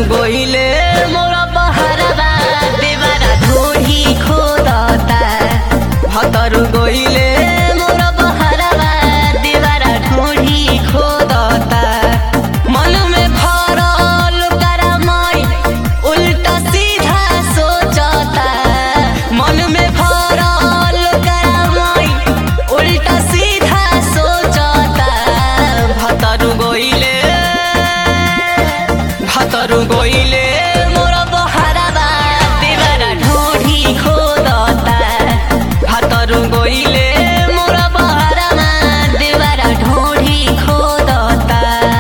गोइले मोरा बहरवा देवरा ढोढ़ी खोदता भतरू गोइले मोरा बहरवा देवरा ढोढ़ी खोदता मन में भरल करमाई उल्टा सीधा सोचता मन में भरल करमाई उल्टा सीधा सोचता भतरू गोइले मोरा बहरवा देवरा ढोढ़ी खोदता भतरू गोइले मोरा बहरवा देवरा ढोढ़ी खोदता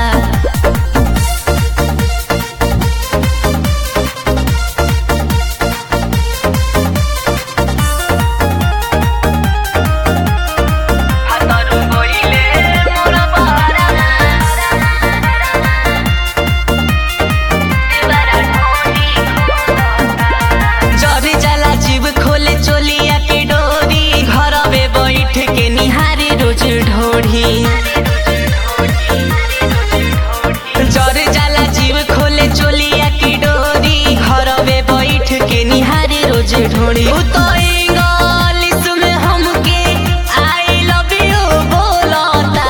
जर जाला जीव खोले चोलिया की डोरी घरवे बैठ के निहारे रोज ढोड़ी इंग्लिश में हमके आई लव यू बोलता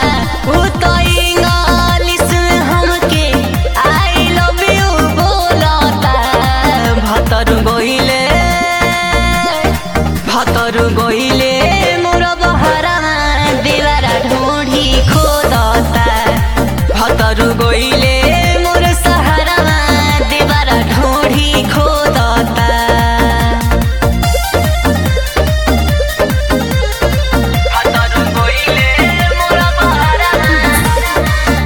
इंग्लिश में हमके आई लव यू बोलता भतरू गोइले मोरा बहरवा देवरा ढोढ़ी खोदता भतरू गोइले मोर सहरवा देवरा ढोढ़ी खोदता भतरू गोइले मोरा बहरवा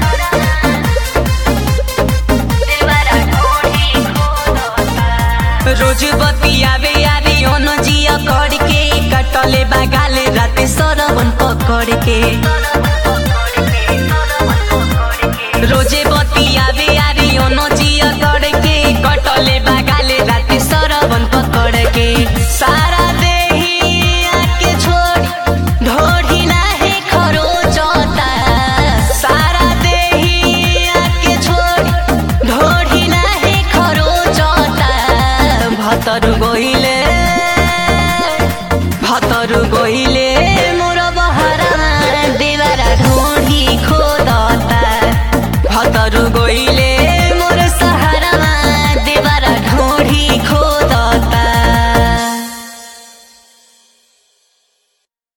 देवरा ढोढ़ी खोदता रोज बतियावे यारी ओनो जिया करके कटले बागाले राते सरवन पकड़ के